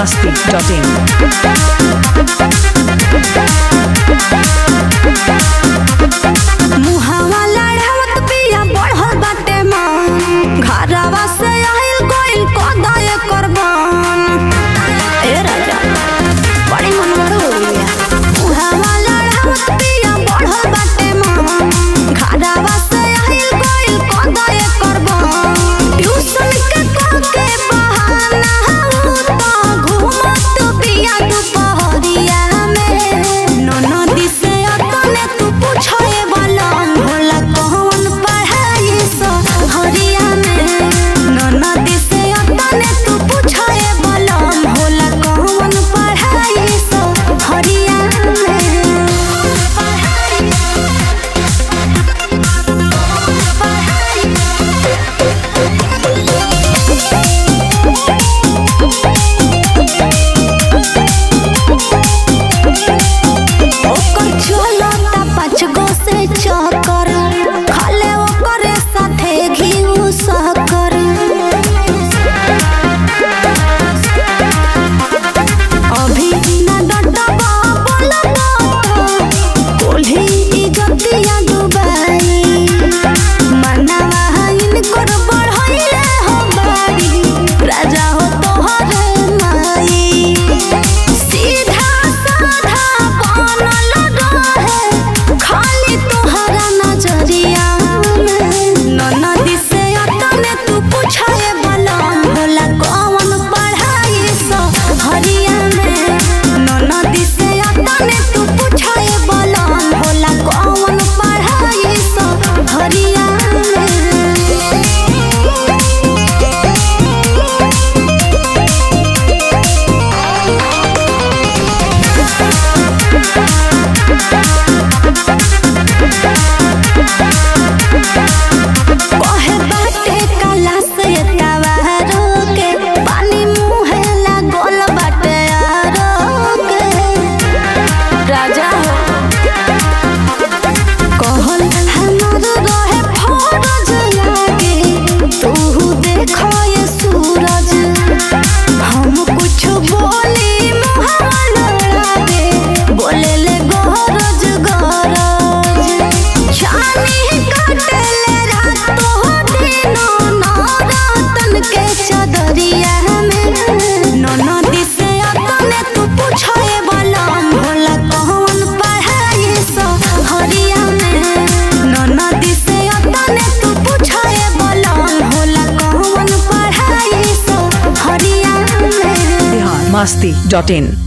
biharmasti.in मुहावा लड़ावत पिया बढ़ल बाटे मन घरवा से आइल कोइल कदाय करबन ए राजा बड़ी मन बड़ हो गया मुहावा लड़ावत पिया बढ़ल बाटे मन घरवा से आइल कोइल कदाय करबन ट्यूशन के के बहाना हो तो घूमत पिया दुपहरिया में ननदी से अतने तू पूछे biharmasti.in